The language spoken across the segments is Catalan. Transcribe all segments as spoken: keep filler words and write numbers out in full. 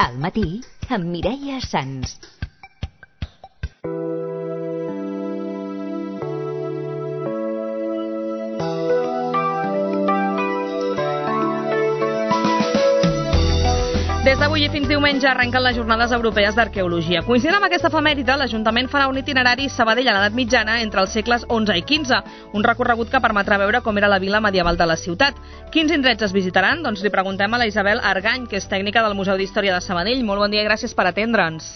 Al matí, amb Mireia Sans. Des d'avui i fins diumenge arrenquen les Jornades Europees d'Arqueologia. Coincidint amb aquesta efemèride, l'Ajuntament farà un itinerari Sabadell a l'edat mitjana entre els segles onze i quinze, un recorregut que permetrà veure com era la vila medieval de la ciutat. Quins indrets es visitaran? Doncs li preguntem a la Isabel Argany, que és tècnica del Museu d'Història de Sabadell. Molt bon dia i gràcies per atendre'ns.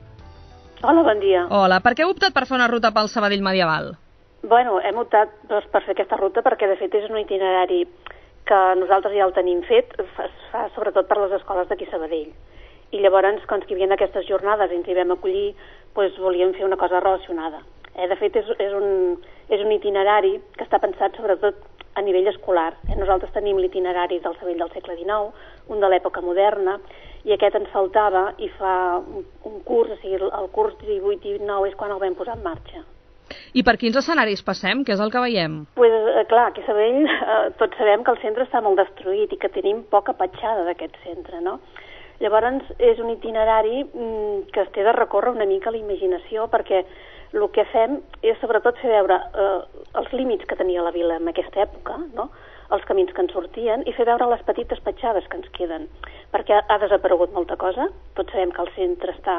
Hola, bon dia. Hola, per què heu optat per fer una ruta pel Sabadell medieval? Bueno, hem optat doncs, per fer aquesta ruta perquè de fet és un itinerari que nosaltres ja el tenim fet, es fa sobretot per les escoles d'aquí Sabadell. I llavors, quan hi havia aquestes jornades i ens hi vam acollir, doncs volíem fer una cosa relacionada. Eh, de fet, és, és, un, és un itinerari que està pensat sobretot a nivell escolar. Eh, nosaltres tenim l'itinerari del Sabadell del segle dinou, un de l'època moderna, i aquest ens faltava i fa un, un curs, o sigui, el curs divuit i dinou és quan el vam posar en marxa. I per quins escenaris passem? Què és el que veiem? Pues, eh, clar, aquí a Sabadell eh, tots sabem que el centre està molt destruït i que tenim poca petjada d'aquest centre, no? Llavors és un itinerari mm, que es té de recórrer una mica a la imaginació, perquè el que fem és sobretot fer veure eh, els límits que tenia la vila en aquesta època, no? Els camins que ens sortien, i fer veure les petites petjades que ens queden, perquè ha desaparegut molta cosa. Tots sabem que el centre està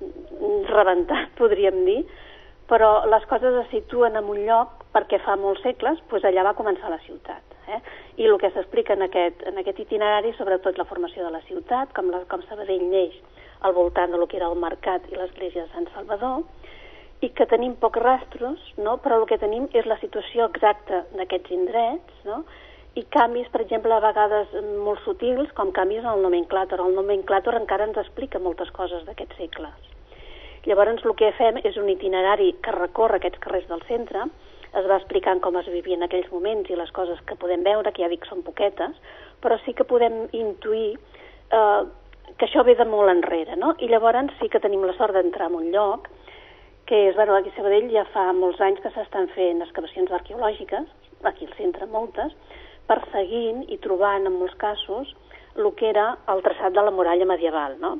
rebentat, podríem dir, però les coses es situen en un lloc perquè fa molts segles doncs allà va començar la ciutat. Eh? I el que s'explica en aquest, en aquest itinerari, sobretot la formació de la ciutat, com, la, com Sabadell neix al voltant del que era el mercat i l'església de Sant Salvador, i que tenim pocs rastros, no? Però el que tenim és la situació exacta d'aquests indrets, no? I canvis, per exemple, a vegades molt sutils, com canvis en el nomenclàtor. El nomenclàtor encara ens explica moltes coses d'aquests segles. Llavors el que fem és un itinerari que recorre aquests carrers del centre, es va explicant com es vivia en aquells moments i les coses que podem veure, que ja dic són poquetes, però sí que podem intuir eh, que això ve de molt enrere, no? I llavors sí que tenim la sort d'entrar en un lloc que és, bueno, aquí a Sabadell ja fa molts anys que s'estan fent excavacions arqueològiques, aquí al centre moltes, perseguint i trobant en molts casos el que era el traçat de la muralla medieval, no?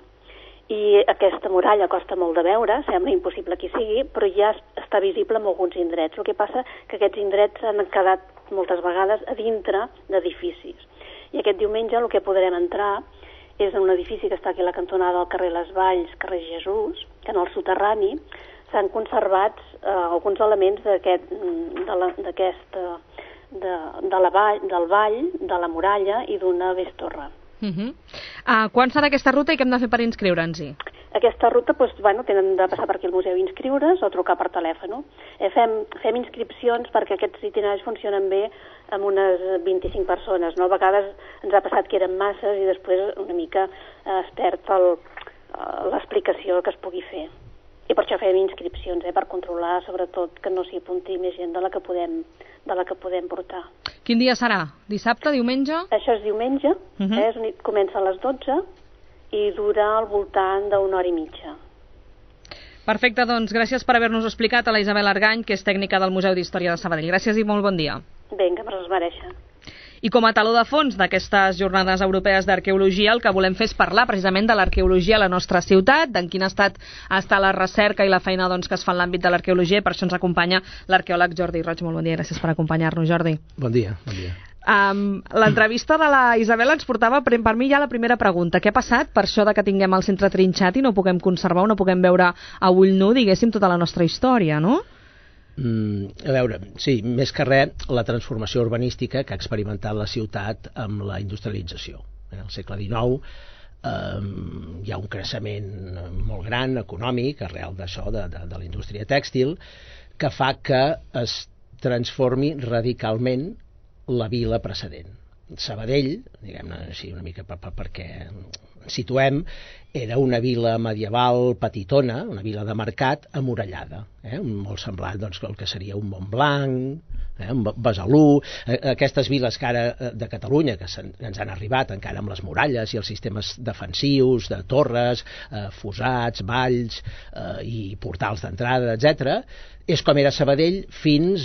I aquesta muralla costa molt de veure, sembla impossible que hi sigui, però ja està visible en alguns indrets. El que passa que aquests indrets han quedat moltes vegades a dintre d'edificis. I aquest diumenge el que podrem entrar és en un edifici que està aquí a la cantonada del carrer Les Valls, carrer Jesús, que en el soterrani s'han conservat eh, alguns elements d'aquest, de la, d'aquesta, de, de la vall, del vall, de la muralla i d'una bestorre. Uh -huh. uh, quan serà aquesta ruta i què hem de fer per inscriure'ns-hi? Aquesta ruta, doncs, bueno, tenen de passar per aquí al museu i inscriure's o trucar per telèfon. Eh, fem, fem inscripcions perquè aquests itineraris funcionen bé amb unes vint-i-cinc persones, no? A vegades ens ha passat que eren masses i després una mica eh, es perd el, l'explicació que es pugui fer. I per això fem inscripcions, eh, per controlar sobretot que no s'hi apunti més gent de la que podem, de la que podem portar. Quin dia serà? Dissabte, diumenge? Això és diumenge, uh -huh. eh, comença a les dotze i dura al voltant d'una hora i mitja. Perfecte, doncs gràcies per haver-nos explicat a la Isabel Argany, que és tècnica del Museu d'Història de Sabadell. Gràcies i molt bon dia. Vinga, me les mereixen. I com a taló de fons d'aquestes Jornades Europees d'Arqueologia, el que volem fer és parlar precisament de l'arqueologia a la nostra ciutat, d'en quin estat està la recerca i la feina doncs, que es fa en l'àmbit de l'arqueologia, i per això ens acompanya l'arqueòleg Jordi Roig. Molt bon dia, gràcies per acompanyar-nos, Jordi. Bon dia, bon dia. Um, L'entrevista de la Isabel ens portava, per, per mi, ja la primera pregunta. Què ha passat per això de que tinguem el centre trinxat i no puguem conservar o no puguem veure a ull nu, diguéssim, tota la nostra història, no? Mm, a veure, sí, més que res la transformació urbanística que ha experimentat la ciutat amb la industrialització. En el segle dinou eh, hi ha un creixement molt gran econòmic arrel d'això, de, de, de la indústria tèxtil, que fa que es transformi radicalment la vila precedent. Sabadell, diguem-ne així una mica per, per, perquè situem, era una vila medieval petitona, una vila de mercat amurallada, eh? molt semblant doncs, al que seria un Montblanc, eh? un Besalú, eh? aquestes viles que ara de Catalunya, que ens han arribat encara amb les muralles i els sistemes defensius de torres, eh, fossats, valls eh, i portals d'entrada, etcètera, és com era Sabadell fins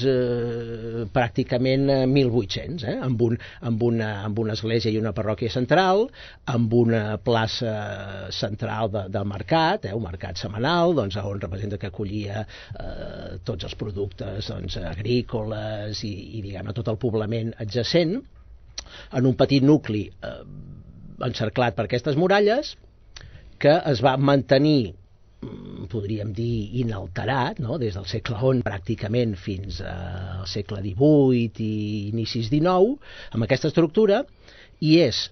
eh, pràcticament mil vuit-cents, eh? amb, un, amb, una, amb una església i una parròquia central, amb una plaça central de, del mercat, eh, un mercat setmanal, doncs, on representa que acollia eh, tots els productes doncs, agrícoles i, i diguem-ne, tot el poblament adjacent, en un petit nucli eh, encerclat per aquestes muralles, que es va mantenir, podríem dir, inalterat, no? Des del segle onze pràcticament fins al segle divuit i inicis dinou, amb aquesta estructura, i és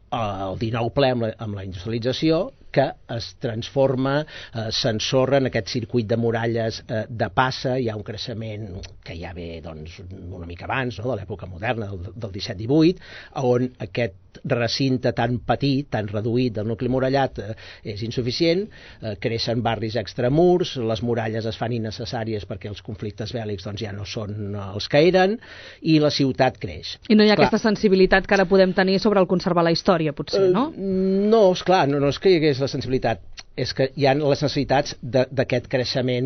el dinou ple amb la, amb la industrialització que es transforma, eh, s'ensorra en aquest circuit de muralles eh, de passa. Hi ha un creixement que ja ve doncs, una mica abans, no? De l'època moderna, del, del disset divuit, on aquest recinte tan petit, tan reduït del nucli murallat eh, és insuficient, eh, creixen barris extramurs, les muralles es fan innecessàries perquè els conflictes bèl·lics doncs, ja no són els que eren, i la ciutat creix. I no hi ha esclar, aquesta sensibilitat que ara podem tenir sobre el conservar la història, potser, no? Uh, no, esclar, no, no és que hi hagués la sensibilitat, és que hi ha les necessitats d'aquest creixement,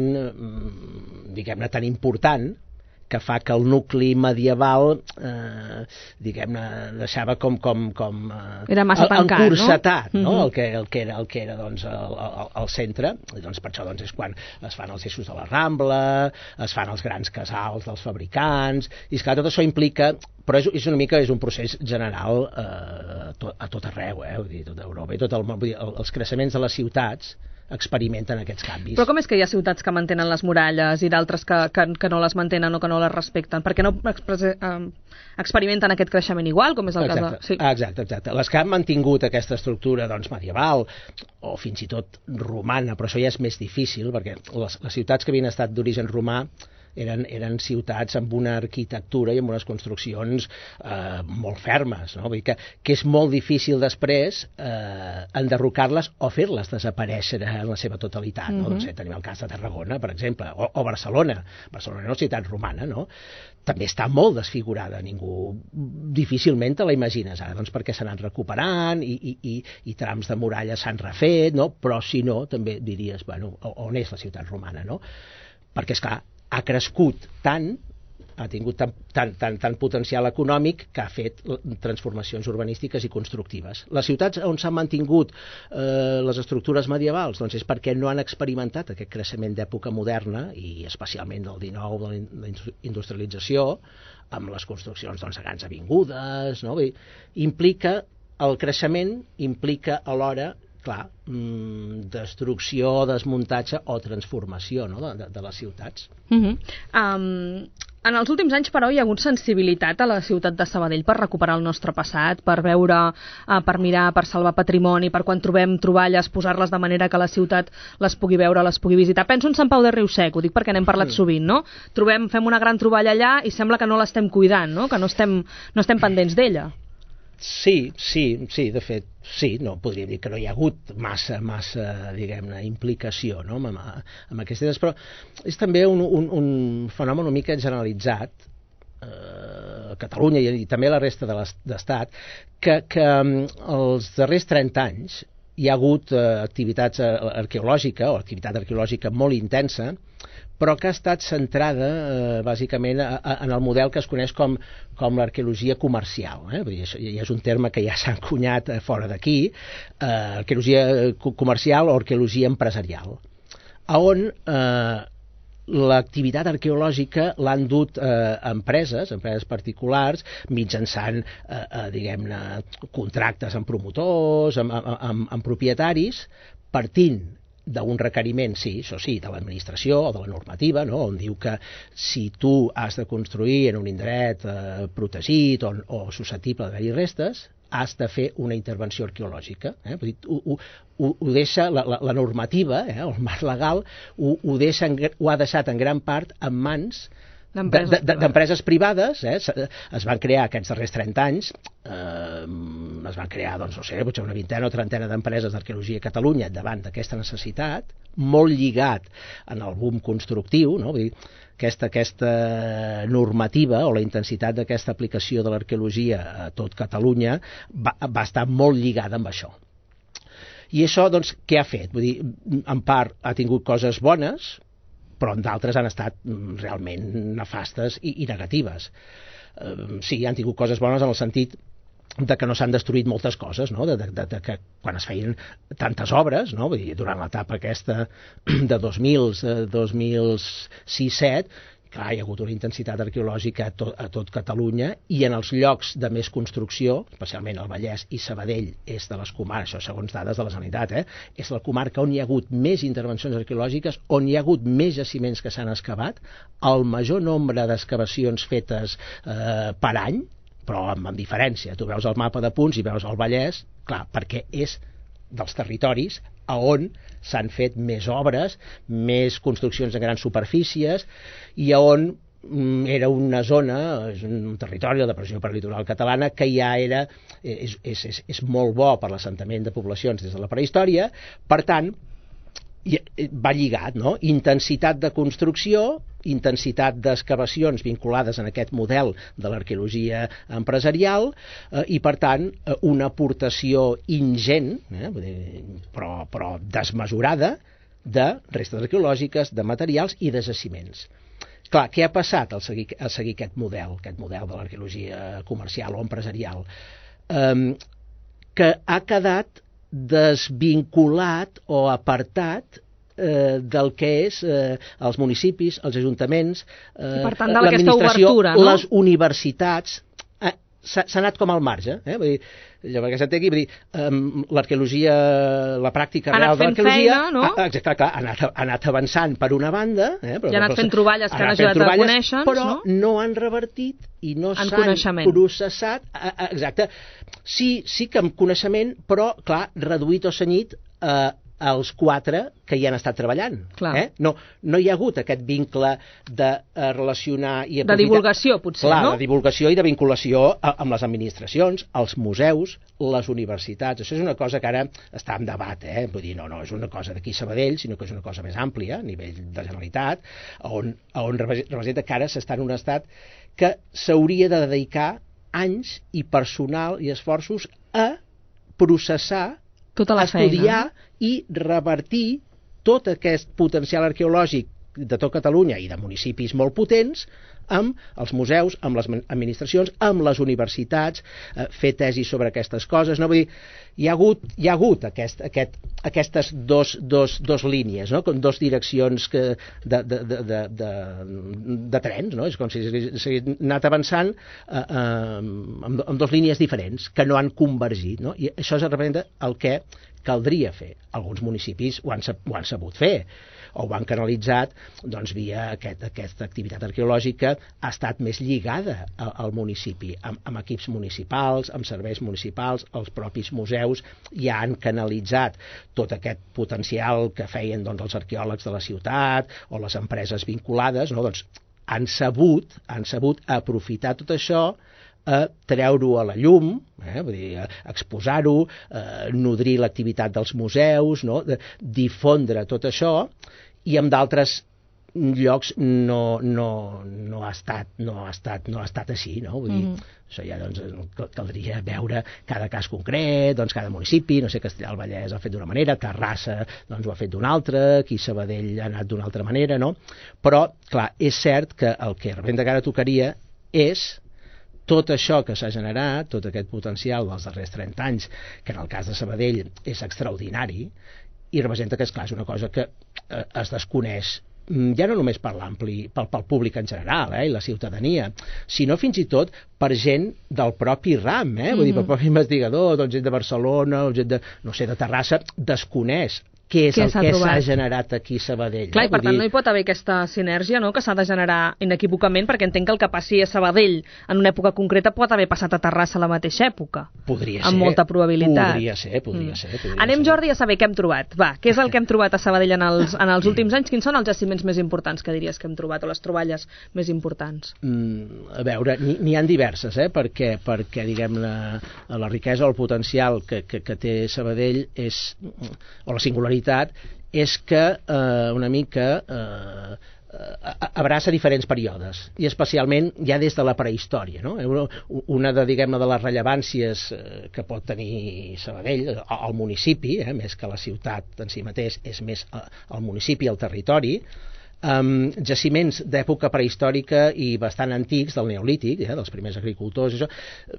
diguem-ne, tan important, que fa que el nucli medieval, eh, diguem-ne, deixava com, com, com eh, era massa tancat, encursetat, no? no? Mm-hmm. el, que, el que era, el que era doncs, el, el, el centre, i doncs per això doncs, és quan es fan els eixos de la Rambla, es fan els grans casals dels fabricants, i esclar, tot això implica, però és, és una mica és un procés general eh, to, a tot arreu, eh? Vull dir, tot Europa, i tot el, vull dir, els creixements de les ciutats experimenten aquests canvis. Però com és que hi ha ciutats que mantenen les muralles i d'altres que, que, que no les mantenen o que no les respecten? Per què no eh, experimenten aquest creixement igual, com és el exacte, cas de... Sí. Exacte, exacte. Les que han mantingut aquesta estructura doncs, medieval o fins i tot romana, però això ja és més difícil, perquè les, les ciutats que havien estat d'origen romà eren, eren ciutats amb una arquitectura i amb unes construccions eh, molt fermes, no? Vull dir que, que és molt difícil després eh, enderrocar-les o fer-les desaparèixer en la seva totalitat. No? Mm-hmm. Doncs, tenim el cas de Tarragona, per exemple, o, o Barcelona. Barcelona és una ciutat romana, no? També està molt desfigurada, ningú difícilment te la imagines ara, doncs perquè s'han anat recuperant i, i, i, i trams de muralla s'han refet, no? Però si no, també diries, bueno, on és la ciutat romana, no? Perquè, esclar, ha crescut tant, ha tingut tant, tant, tant, tant potencial econòmic que ha fet transformacions urbanístiques i constructives. Les ciutats on s'han mantingut eh, les estructures medievals doncs és perquè no han experimentat aquest creixement d'època moderna i especialment del dinou, de la industrialització, amb les construccions doncs, de grans avingudes, no? Bé, implica, el creixement implica alhora clar, mmm, destrucció, desmuntatge o transformació, no? de, de, de les ciutats. Uh-huh. um, en els últims anys, però, hi ha hagut sensibilitat a la ciutat de Sabadell per recuperar el nostre passat, per veure, uh, per mirar, per salvar patrimoni, per quan trobem troballes, posar-les de manera que la ciutat les pugui veure, les pugui visitar. Penso en Sant Pau de Riusec, ho dic perquè n'hem parlat mm. sovint, no? Trobem, fem una gran troballa allà i sembla que no l'estem cuidant, no? Que no estem, no estem pendents d'ella. Sí, sí, sí, de fet, sí, no, podríem dir que no hi ha hagut massa, massa, diguem-ne, implicació, no?, amb, amb aquestes idees, però és també un, un, un fenomen una mica generalitzat eh, a Catalunya i, i també a la resta de l'Estat, que, que els darrers trenta anys hi ha hagut eh, activitats arqueològica o activitat arqueològica molt intensa, però que ha estat centrada eh, bàsicament a, a, en el model que es coneix com, com l'arqueologia comercial. Eh? Vull dir, això ja és un terme que ja s'ha encunyat eh, fora d'aquí, eh, arqueologia comercial o arqueologia empresarial, on eh, l'activitat arqueològica l'han dut eh, empreses, empreses particulars, mitjançant, eh, eh, diguem-ne, contractes amb promotors, amb, amb, amb, amb propietaris, partint d'un requeriment, sí, això sí, de l'administració o de la normativa, no? On diu que si tu has de construir en un indret eh, protegit o, o susceptible d'haver-hi restes, has de fer una intervenció arqueològica. Eh? Vull dir, ho, ho, ho deixa, la, la, la normativa, eh, el marc legal, ho, ho, deixa, ho ha deixat en gran part en mans d'empreses privades. Eh? Es van crear aquests darrers trenta anys, eh, es van crear, doncs, no sé, potser una vintena o trentena d'empreses d'arqueologia a Catalunya davant d'aquesta necessitat, molt lligat en el boom constructiu, no? Vull dir, aquesta, aquesta normativa o la intensitat d'aquesta aplicació de l'arqueologia a tot Catalunya va, va estar molt lligada amb això. I això, doncs, què ha fet? Vull dir, en part ha tingut coses bones, però en d'altres han estat realment nefastes i, i negatives. Eh, sí, han tingut coses bones en el sentit de que no s'han destruït moltes coses, no? de, de, de, de que quan es feien tantes obres, no? Vull dir, durant l'etapa aquesta de dos mil, dos mil sis set, clar, hi ha hagut una intensitat arqueològica a tot, a tot Catalunya, i en els llocs de més construcció, especialment el Vallès i Sabadell, és de les comarques, això segons dades de la Generalitat, eh? És la comarca on hi ha hagut més intervencions arqueològiques, on hi ha hagut més jaciments que s'han excavat, el major nombre d'excavacions fetes eh, per any, però amb, amb diferència. Tu veus el mapa de punts i veus el Vallès, clar, perquè és dels territoris a on s'han fet més obres, més construccions en grans superfícies, i a on mm, era una zona, és un territori de depressió perlitoral catalana, que ja era, és, és, és, és molt bo per l'assentament de poblacions des de la prehistòria. Per tant, va lligat, no? Intensitat de construcció, intensitat d'excavacions vinculades en aquest model de l'arqueologia empresarial, eh, i per tant una aportació ingent, eh, però, però desmesurada, de restes arqueològiques, de materials i de jaciments. Clar, què ha passat al seguir, al seguir aquest model, aquest model de l'arqueologia comercial o empresarial? Eh, que ha quedat desvinculat o apartat eh, del que és eh, els municipis, els ajuntaments, eh, l'administració, no? Les universitats. Eh, s'ha anat com al marge, eh? Vull dir, perquè s'entengui, vull dir, um, l'arqueologia, la pràctica real de l'arqueologia, no? ha, exacte, clar, ha, anat, ha anat avançant per una banda, eh? però, i ha anat fent troballes que han ajudat a conèixer, però no? no han revertit i no s'han processat, exacte, sí, sí que amb coneixement, però, clar, reduït o cenyit eh, als quatre que hi han estat treballant. Eh? No, no hi ha hagut aquest vincle de uh, relacionar i aprofitar... De divulgació, potser, Clar, no? de divulgació i de vinculació a, amb les administracions, els museus, les universitats. Això és una cosa que ara està en debat, eh? Vull dir, no, no, és una cosa d'aquí a Sabadell, sinó que és una cosa més àmplia, a nivell de Generalitat, on, on representa que ara s'està en un estat que s'hauria de dedicar anys i personal i esforços a processar, tota la estudiar feina, i revertir tot aquest potencial arqueològic de tot Catalunya i de municipis molt potents amb els museus, amb les administracions, amb les universitats, eh, fer tesis sobre aquestes coses. No? Vull dir, hi ha hagut, hi ha hagut aquest, aquest, aquestes dos, dos, dos línies, no? Com dos direccions que de, de, de, de, de, de trens, no? És com si s'hagués anat avançant eh, eh, amb, amb dos línies diferents que no han convergit. No? I això representa el que caldria fer. Alguns municipis ho han, ho han sabut fer, o ho han canalitzat doncs, via aquest, aquesta activitat arqueològica, ha estat més lligada al, al municipi, amb, amb equips municipals, amb serveis municipals, els propis museus ja han canalitzat tot aquest potencial que feien doncs, els arqueòlegs de la ciutat o les empreses vinculades, no? Doncs, han sabut, han sabut aprofitar tot això, a treure-ho a la llum, eh, vull dir, exposar-ho, eh, nodrir l'activitat dels museus, no? Difondre tot això, i en d'altres llocs no, no, no, ha estat, no, ha estat, no ha estat així, no? Vull dir, mm-hmm. Això ja doncs, caldria veure cada cas concret, doncs cada municipi, no sé, Castellar del Vallès ha fet d'una manera, Terrassa doncs, ho ha fet d'una altra, aquí Sabadell ha anat d'una altra manera, no? Però, clar, és cert que el que representa que ara tocaria és tot això que s'ha generat, tot aquest potencial dels darrers trenta anys, que en el cas de Sabadell és extraordinari, i representa que, esclar, és una cosa que eh, es desconeix ja no només per l'ampli, pel, pel públic en general, eh, i la ciutadania, sinó fins i tot per gent del propi ram, eh, vull dir, pel propi investigador, doncs gent de Barcelona, o gent de, no sé, de Terrassa, desconeix què és el que s'ha generat aquí a Sabadell. Clar, eh? i per tant dir... no hi pot haver aquesta sinergia, no?, que s'ha de generar inequívocament, perquè entenc que el que passi a Sabadell en una època concreta pot haver passat a Terrassa a la mateixa època. Podria amb ser. Amb molta probabilitat. Podria ser, podria mm. ser. Podria Anem, ser. Jordi, a saber què hem trobat. Va, què és el que hem trobat a Sabadell en els, en els últims anys? Quins són els jaciments més importants que diries que hem trobat, o les troballes més importants? Mm, a veure, n'hi ha diverses, eh? perquè, perquè diguem, la, la riquesa o el potencial que, que, que té Sabadell és, o la singularitat, és que eh, una mica eh, abraça diferents períodes, i especialment ja des de la prehistòria, no? Una de, diguem-ne, de les rellevàncies que pot tenir Sabadell, el municipi, eh, més que la ciutat en si mateix, és més el municipi, el territori, Um, jaciments d'època prehistòrica i bastant antics, del neolític, eh, dels primers agricultors, això,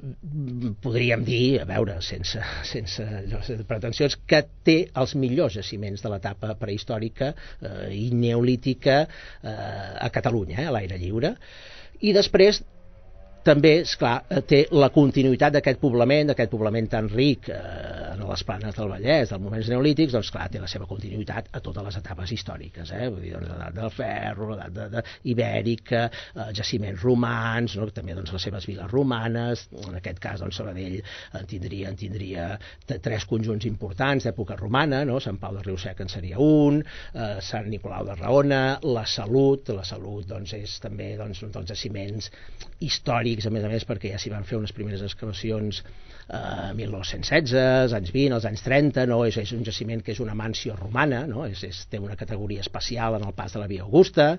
podríem dir, a veure, sense, sense, sense pretensions, que té els millors jaciments de l'etapa prehistòrica eh, i neolítica eh, a Catalunya, eh, a l'aire lliure. I després també, esclar, té la continuïtat d'aquest poblament, d'aquest poblament tan ric eh, en les planes del Vallès, dels moments neolítics, doncs clar, té la seva continuïtat a totes les etapes històriques, eh? Vull dir, doncs, l'edat del ferro, l'edat de, de, ibèrica, eh, jaciments romans, no? També doncs, les seves viles romanes, en aquest cas doncs, Sabadell en tindria, en tindria tres conjunts importants d'època romana, no? Sant Pau de Riu-sec en seria un, eh, Sant Nicolau de Raona, la Salut, la Salut doncs, és també doncs, un dels jaciments històrics, a més a més perquè ja s'hi van fer unes primeres excavacions a eh, mil nou-cents setze, als anys vint, als anys trenta, no? és, és un jaciment que és una mansió romana, no? és, és, té una categoria especial en el pas de la Via Augusta.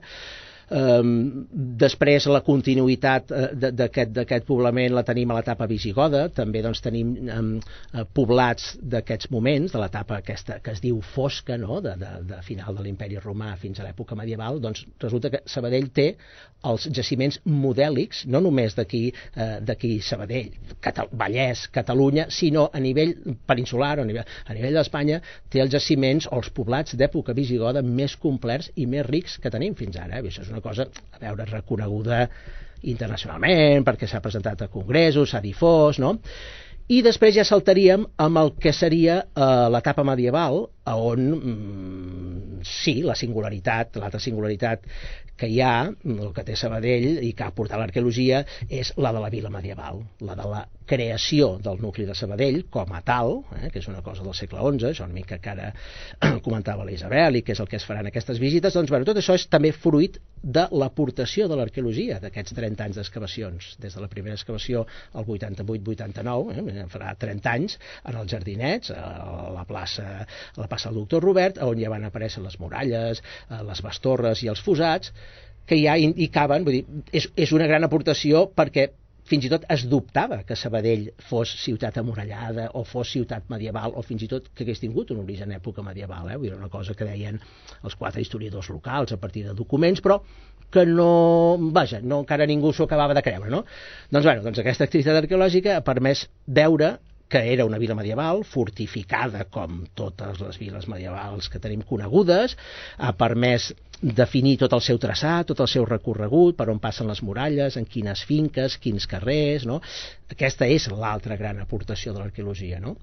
Um, després la continuïtat uh, d'aquest poblament la tenim a l'etapa visigoda, també doncs, tenim um, uh, poblats d'aquests moments, de l'etapa aquesta que es diu fosca, no? de, de, de final de l'imperi romà fins a l'època medieval. Doncs resulta que Sabadell té els jaciments modèlics, no només d'aquí uh, d'aquí Sabadell, Catal Vallès, Catalunya, sinó a nivell peninsular, a nivell, a nivell d'Espanya, té els jaciments o els poblats d'època visigoda més complets i més rics que tenim fins ara. Eh? Això és una cosa, a veure, reconeguda internacionalment, perquè s'ha presentat a congressos, s'ha difós, no? I després ja saltaríem amb el que seria eh, l'etapa medieval, on mm, sí, la singularitat, l'altra singularitat que hi ha, el que té Sabadell i que ha portat l'arqueologia, és la de la vila medieval, la de la creació del nucli de Sabadell com a tal, eh, que és una cosa del segle onze, això una mica que ara comentava la Isabel i que és el que es faran aquestes visites. Doncs bueno, tot això és també fruit de l'aportació de l'arqueologia d'aquests trenta anys d'excavacions, des de la primera excavació al vuitanta-vuit vuitanta-nou, eh, farà trenta anys, en els Jardinets, a la plaça, a la plaça del Doctor Robert, on ja van aparèixer les muralles, les bestorres i els fossats, que ja indicaven, vull dir, és, és una gran aportació perquè fins i tot es dubtava que Sabadell fos ciutat amurallada o fos ciutat medieval o fins i tot que hagués tingut un origen en època medieval, eh? Vull dir, una cosa que deien els quatre historiadors locals a partir de documents, però que no, vaja, no, encara ningú s'ho acabava de creure, no? Doncs, bueno, doncs aquesta activitat arqueològica ha permès veure que era una vila medieval, fortificada com totes les viles medievals que tenim conegudes, ha permès definir tot el seu traçat, tot el seu recorregut, per on passen les muralles, en quines finques, quins carrers, no? Aquesta és l'altra gran aportació de l'arqueologia, no?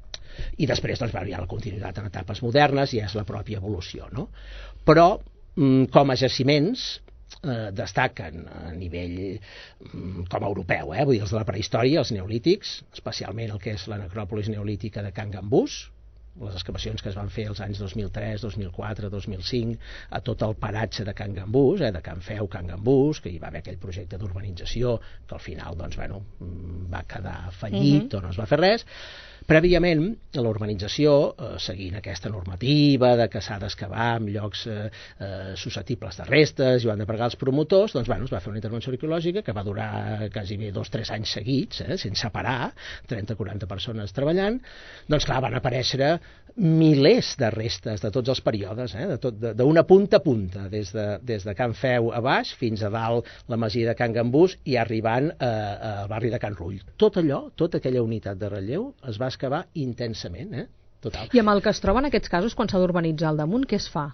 I després doncs, hi ha la continuïtat en etapes modernes i és la pròpia evolució, no? Però, com a jaciments, Eh, destaquen a nivell mm, com a europeu, eh? Vull dir, els de la prehistòria, els neolítics, especialment el que és la necròpolis neolítica de Can Gambús, les excavacions que es van fer els anys dos mil tres, dos mil quatre, dos mil cinc a tot el paratge de Can Gambús, eh, de Can Feu, Can Gambús, que hi va haver aquell projecte d'urbanització que al final doncs, bueno, va quedar fallit, uh-huh. o no es va fer res. Prèviament, la urbanització, eh, seguint aquesta normativa de que s'ha d'excavar en llocs eh, eh, susceptibles de restes i ho han de pagar els promotors, doncs bueno, es va fer una intervenció arqueològica que va durar quasi bé dos o tres anys seguits, eh, sense parar, trenta o quaranta persones treballant. Doncs clar, van aparèixer milers de restes de tots els períodes, eh, d'una punta a punta, des de, des de Can Feu a baix fins a dalt la masia de Can Gambús i arribant eh, al barri de Can Rull. Tot allò, tota aquella unitat de relleu es va excavar intensament, eh? Total. I amb el que es troba en aquests casos, quan s'ha d'urbanitzar al damunt, què es fa?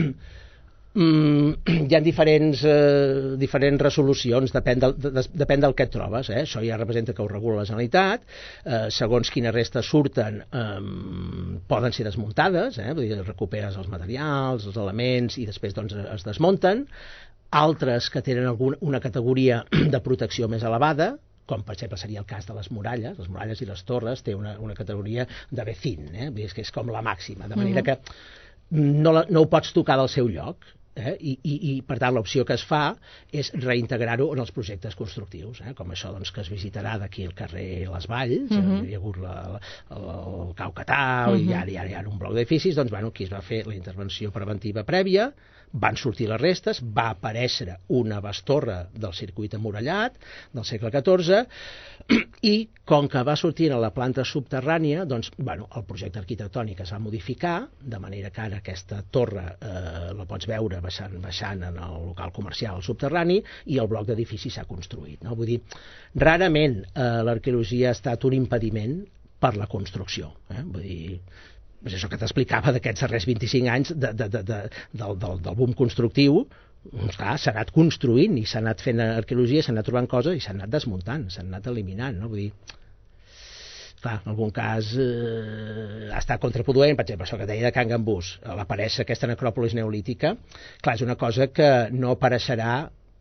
Mm, hi ha diferents, eh, diferents resolucions, depèn del, de, depèn del que et trobes, eh? Això ja representa que ho regula la Generalitat, eh, segons quines restes surten eh, poden ser desmuntades, eh? Vull dir, recuperes els materials, els elements i després doncs, es desmunten, altres que tenen alguna, una categoria de protecció més elevada, com per exemple seria el cas de les muralles, les muralles i les torres té una, una categoria de B C I N, eh? Vull dir, és que és com la màxima, de manera uh-huh. que no, la, no ho pots tocar del seu lloc, eh? I, i, i per tant l'opció que es fa és reintegrar-ho en els projectes constructius, eh? Com això doncs, que es visitarà d'aquí al carrer Les Valls, uh-huh. hi ha hagut la, la, el, el Cau Catau, uh-huh. i ara hi ha, hi ha un bloc d'edificis, doncs bueno, aquí es va fer la intervenció preventiva prèvia, van sortir les restes, va aparèixer una bestorra del circuit amurallat del segle catorze i com que va sortir a la planta subterrània, doncs, bueno, el projecte arquitectònic es va modificar, de manera que ara aquesta torre eh, la pots veure baixant, baixant en el local comercial subterrani i el bloc d'edifici s'ha construït. No? Vull dir, rarament eh, l'arqueologia ha estat un impediment per la construcció. Eh? Vull dir, és això que t'explicava d'aquests darrers vint-i-cinc anys de, de, de, de, del, del, del boom constructiu. Doncs clar, s'ha anat construint i s'ha anat fent arqueologia, s'ha anat trobant coses i s'ha anat desmuntant, s'ha anat eliminant, no? Vull dir, clar, en algun cas eh, ha estat contraproduent, per exemple, això que deia de Can Gambús, l'aparèixer aquesta necròpolis neolítica, clar, és una cosa que no apareixerà,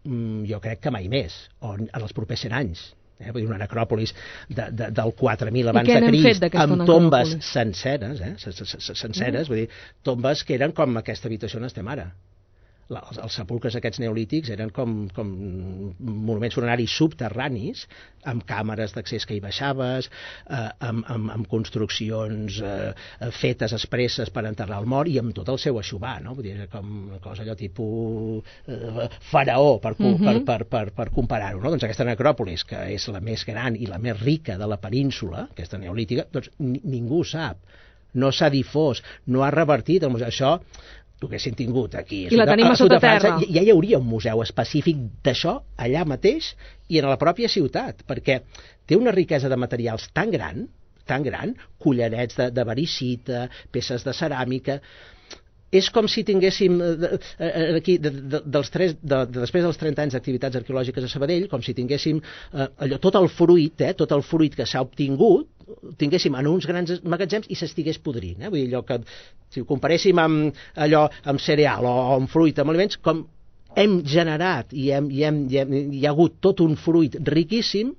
jo crec que mai més, o en els propers cent anys. Eh? Vull dir, una necròpolis de, de, del quatre mil abans de Crist, amb tombes senceres, eh? senceres, vull dir, tombes que eren com aquesta habitació on estem ara. La, els, els sepulcres aquests neolítics eren com, com monuments funeraris subterranis, amb càmeres d'accés que hi baixaves, eh, amb, amb, amb construccions eh, fetes expresses per enterrar el mort i amb tot el seu aixovar, no? Vull dir, com una cosa allò tipus eh, faraó, per, uh-huh. per, per, per, per comparar-ho, no? Doncs aquesta necròpolis, que és la més gran i la més rica de la península, aquesta neolítica, doncs ni, ningú sap, no s'ha difós, no ha revertit el museu. Això ho haguessin tingut aquí. I la tenim a sota terra. Ja, ja hi hauria un museu específic d'això allà mateix i en la pròpia ciutat, perquè té una riquesa de materials tan gran, tan gran, collarets de, de varicita, peces de ceràmica. És com si tinguéssim aquí, de, de, dels tres, de, de, després dels trenta anys d'activitats arqueològiques a Sabadell, com si tinguéssim eh, allò, tot el fruit, eh, tot el fruit que s'ha obtingut, tinguéssim en uns grans magatzems i s'estigués podrint. Eh? Vull dir, allò que, si ho comparéssim amb, allò, amb cereal o amb fruit, amb aliments, com hem generat i, hem, i, hem, i hem, hi ha hagut tot un fruit riquíssim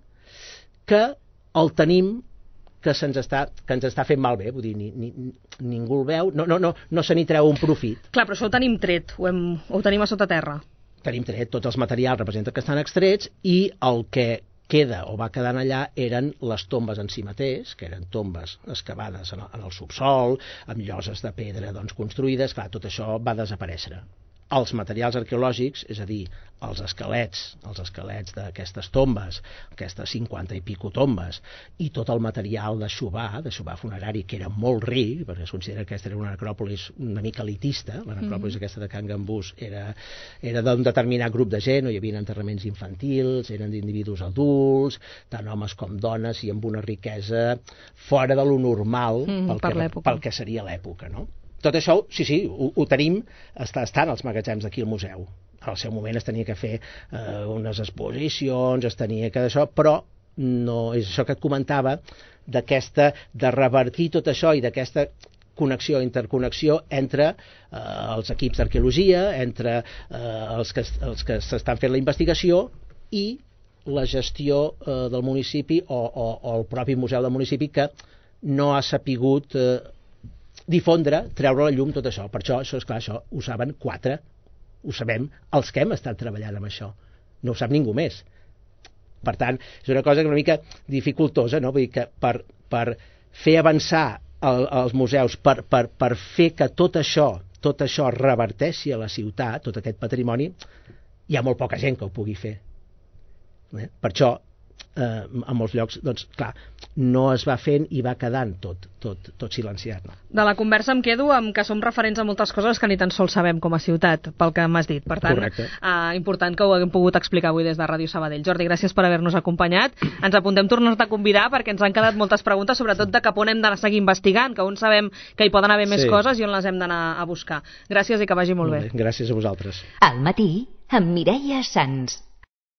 que el tenim que se'ns està, que ens està fent malbé, vull dir, ni, ni, ningú el veu, no, no, no, no se n'hi treu un profit. Clar, però això ho tenim tret, ho, hem, ho tenim a sota terra. Tenim tret, tots els materials representen que estan extrets i el que queda o va quedant allà eren les tombes en si mateix, que eren tombes excavades en el, en el subsol, amb lloses de pedra doncs, construïdes, clar, tot això va desaparèixer. Els materials arqueològics, és a dir, els esquelets, els esquelets d'aquestes tombes, aquestes cinquanta i pico tombes, i tot el material d'aixovar, d'aixovar funerari, que era molt ric, perquè es considera que aquesta era una necròpolis una mica elitista, la necròpolis mm. aquesta de Can Gambús era, era d'un determinat grup de gent, no hi havia enterraments infantils, eren d'individus adults, tant homes com dones, i amb una riquesa fora de lo normal mm, pel, que, pel que seria l'època, no? Tot això, sí, sí, ho, ho tenim, està, estan als magatzems d'aquí al museu. Al seu moment es tenia que fer eh, unes exposicions, es tenia que d'això, però no és això que et comentava, d'aquesta, de revertir tot això i d'aquesta connexió, interconnexió entre eh, els equips d'arqueologia, entre eh, els que els que s'estan fent la investigació i la gestió eh, del municipi o, o, o el propi museu del municipi que no ha sapigut eh, difondre, treure a la llum tot això. Per això, això és clar, això ho saben quatre, ho sabem els que hem estat treballant amb això. No ho sap ningú més. Per tant, és una cosa una mica dificultosa, no? Vull dir que per, per fer avançar el, els museus, per, per, per fer que tot això, tot això reverteixi a la ciutat, tot aquest patrimoni, hi ha molt poca gent que ho pugui fer. Eh? Per això, eh, en molts llocs, doncs, clar, no es va fent i va quedant tot, tot, tot silenciat. No? De la conversa em quedo amb que som referents a moltes coses que ni tan sols sabem com a ciutat, pel que m'has dit. Per tant, eh, important que ho haguem pogut explicar avui des de Ràdio Sabadell. Jordi, gràcies per haver-nos acompanyat. Ens apuntem tornar-te a convidar perquè ens han quedat moltes preguntes, sobretot de cap on hem d'anar seguir investigant, que on sabem que hi poden haver més sí. coses i on les hem d'anar a buscar. Gràcies i que vagi molt, molt bé. bé. Gràcies a vosaltres. Al matí, amb Mireia Sans.